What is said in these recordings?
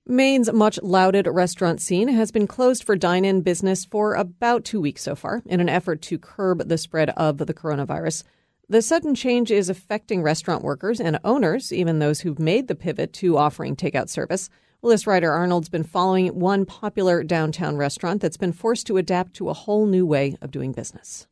Maine's much lauded restaurant scene has been closed for dine-in business for about 2 weeks so far in an effort to curb the spread of the coronavirus. The sudden change is affecting restaurant workers and owners, even those who've made the pivot to offering takeout service. Willis Ryder Arnold's been following one popular downtown restaurant that's been forced to adapt to a whole new way of doing business.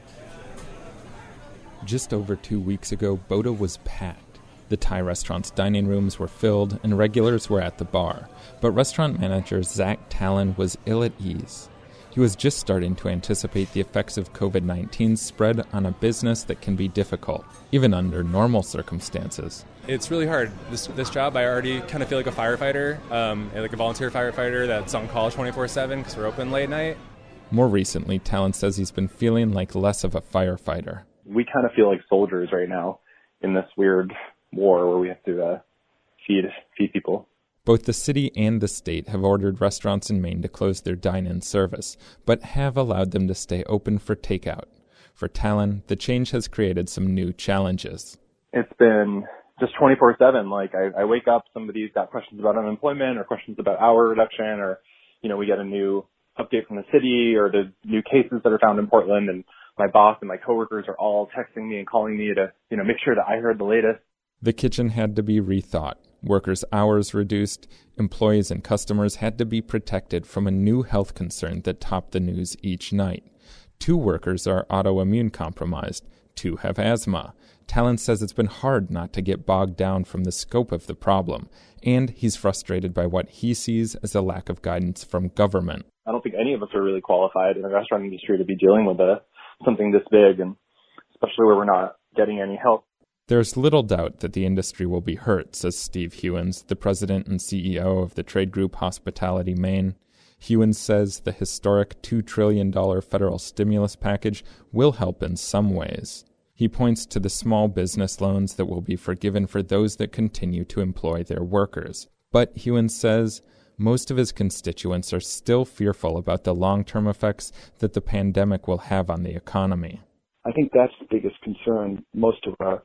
Just over 2 weeks ago, Boda was packed. The Thai restaurant's dining rooms were filled and regulars were at the bar. But restaurant manager Zach Talon was ill at ease. He was just starting to anticipate the effects of COVID-19's spread on a business that can be difficult, even under normal circumstances. It's really hard. This job, I already kind of feel like a firefighter, like a volunteer firefighter that's on call 24/7 because we're open late night. More recently, Talon says he's been feeling like less of a firefighter. We kind of feel like soldiers right now in this weird war where we have to feed people. Both the city and the state have ordered restaurants in Maine to close their dine-in service, but have allowed them to stay open for takeout. For Talon, the change has created some new challenges. It's been just 24/7. Like I wake up, somebody's got questions about unemployment or questions about hour reduction, or we get a new update from the city or the new cases that are found in Portland, and my boss and my coworkers are all texting me and calling me to make sure that I heard the latest. The kitchen had to be rethought. Workers' hours reduced. Employees and customers had to be protected from a new health concern that topped the news each night. 2 workers are autoimmune compromised. 2 have asthma. Talon says it's been hard not to get bogged down from the scope of the problem, and he's frustrated by what he sees as a lack of guidance from government. I don't think any of us are really qualified in the restaurant industry to be dealing with something this big, and especially where we're not getting any help. There's little doubt that the industry will be hurt, says Steve Hewins, the president and CEO of the trade group Hospitality Maine. Hewins says the historic $2 trillion federal stimulus package will help in some ways. He points to the small business loans that will be forgiven for those that continue to employ their workers. But Hewins says most of his constituents are still fearful about the long-term effects that the pandemic will have on the economy. I think that's the biggest concern most of our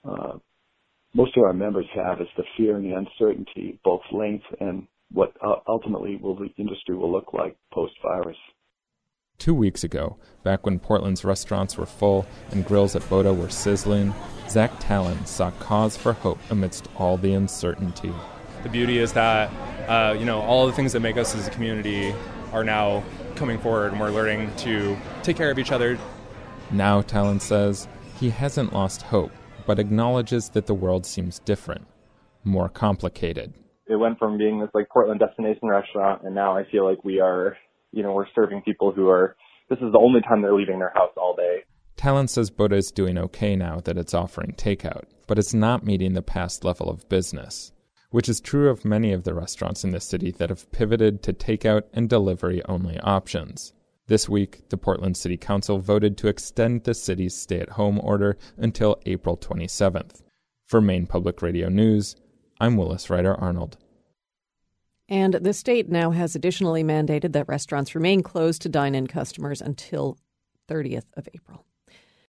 members have, is the fear and the uncertainty, both length and what ultimately the industry will look like post-virus. 2 weeks ago, back when Portland's restaurants were full and grills at Boda were sizzling, Zach Talon saw cause for hope amidst all the uncertainty. The beauty is that, all the things that make us as a community are now coming forward, and we're learning to take care of each other. Now, Talon says, he hasn't lost hope, but acknowledges that the world seems different, more complicated. It went from being this Portland destination restaurant, and now I feel like we are, we're serving people this is the only time they're leaving their house all day. Talon says Boda is doing okay now that it's offering takeout, but it's not meeting the past level of business, which is true of many of the restaurants in the city that have pivoted to takeout and delivery-only options. This week, the Portland City Council voted to extend the city's stay-at-home order until April 27th. For Maine Public Radio News, I'm Willis Ryder Arnold. And the state now has additionally mandated that restaurants remain closed to dine-in customers until 30th of April.